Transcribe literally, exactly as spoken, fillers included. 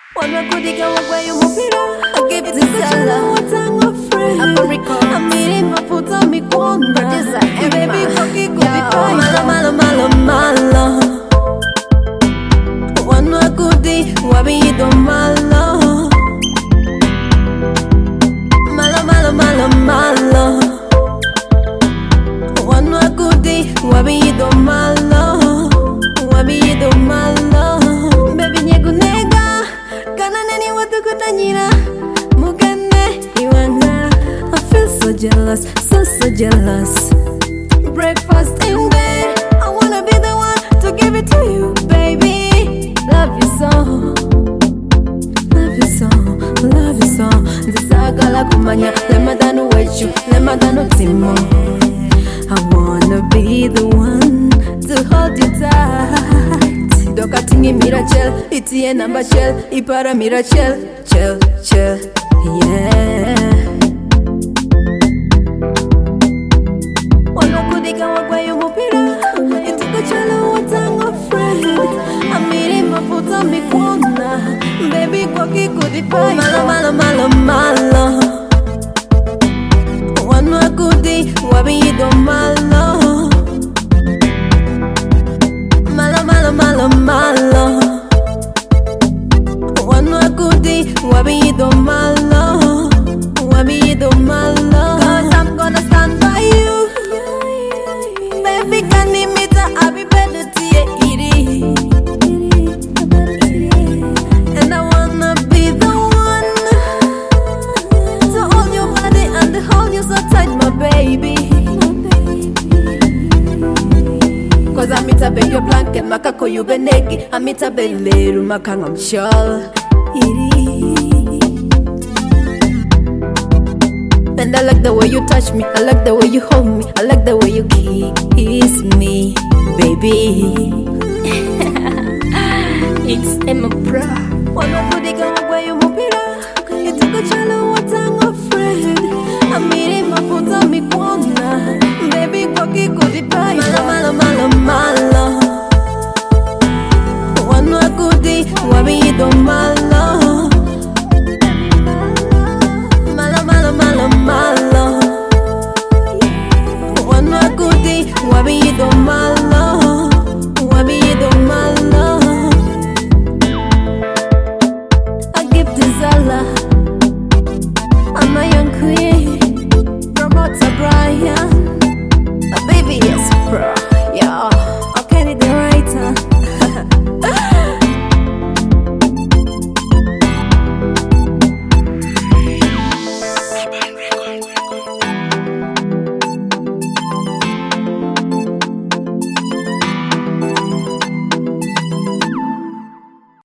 Wanakudika wakwayo mupira Give it to Sala Watango friend Amiri mafuta mikona Baby koki kudipa Malo malo malo malo Wanakudi wabido malo Malo malo malo malo Wanakudi wabido malo Wabido malo Baby nyegu nega Kutanyira Mugane Iwana I feel so jealous, so so jealous Breakfast in bed I wanna be the one to give it to you, baby Love you so Love you so, love you so Ndisagala kumanya Lema danu wechu, lema danu timo I wanna be the one to hold you tight Doka tingi mirachel, itie namba shell, ipara mirachel, chel, chel, yeah. Wanakudika wakwayo mupira, ituko chalo watango friend. Amiri mafuta mikona, baby kwa kikudipa. Malo malo malo malo. Wanakudi wabido malo. Malo malo malo malo Wanakudi wabido malo Wabido malo Cause I'm gonna stand by you Baby kanimita abi bedu tiye iri And I wanna be the one To hold your body and hold you so tight my baby Cause I'm it a be your blanket, makako you benegi. I'm it a be leru makang I'm sure. And I like the way you touch me, I like the way you hold me, I like the way you kiss me, baby. It's Emma Bra. Wanakudika wakwayo mupira, ituko chalo watango friend. Amiri mafuta mikona, baby kwa kikudipa. Malo malo malo malo Wanakudi wabido malo Malo malo malo malo Wanakudi wabido malo Wabido malo I give this Allah